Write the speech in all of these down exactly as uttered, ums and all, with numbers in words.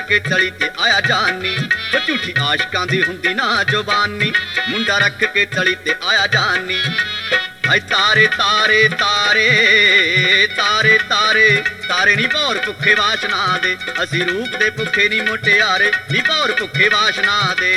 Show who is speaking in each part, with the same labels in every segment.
Speaker 1: के तली ते आया जानी, वो झूठी आशकां दी हुंदी ना जुबानी, मुंडा रख के तली ते आया जानी। हाय तारे तारे तारे तारे तारे तारे नी भौर भुखे वाशना दे, असी रूप दे भुखे नी मुटियारे नी भौर भुखे वाशना दे।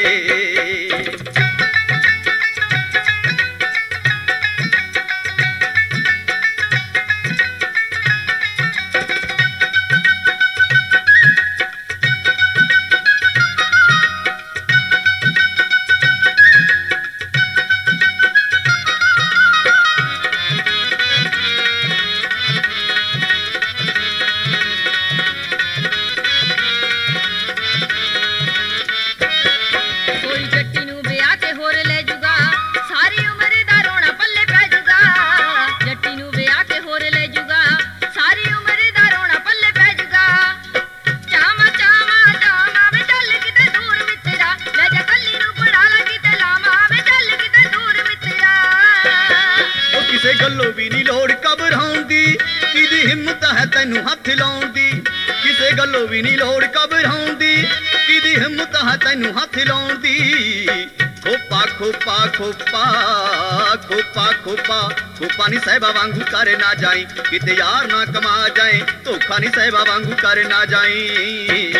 Speaker 1: किसे गल्लों भी नहीं लोड़ घबराउण दी, किदी हिम्मत है तैनू हथ लाउण दी। किसे गल्लों भी नहीं लोड़ घबराउण दी, किदी हिम्मत है तैनू हथ लाउण दी। खोपा खोपा खोपा खोपा खोपा खोपा नी साहिबा वांगू करे ना जाई, किते यार ना कमा जाए, धोखा नी साहिबा वांगू करे ना जाई।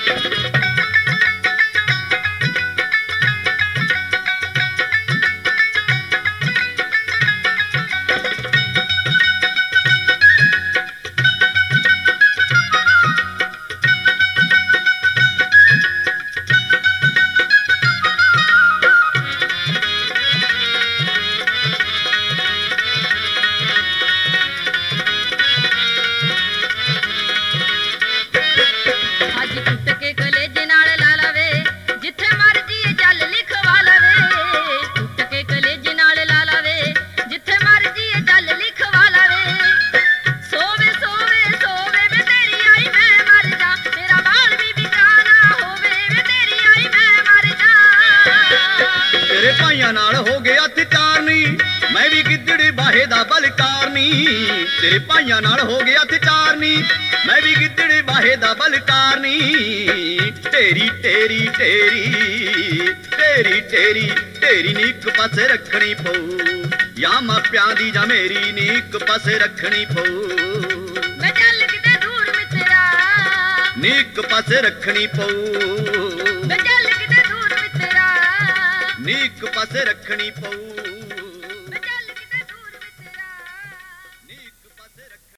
Speaker 1: तेरे भाइयां नाल हो गया तिचारनी, मैं भी गिद्दड़ी बाहे दा बलकारनी। तेरे भाइयां नाल हो गया तिचारनी, मैं भी गिद्दड़ी बाहे दा बलकारनी। तेरी तेरी तेरी तेरी तेरी तेरी नी इक पासे रखनी पऊ, या मापियां दी जा मेरी नी इक पासे रखनी पऊ।
Speaker 2: मैं चल किते दूर मित्रा,
Speaker 1: नी इक पासे रखनी पऊ।
Speaker 2: मैं चल किते दूर मित्रा,
Speaker 1: नी इक पासे रखनी पऊ।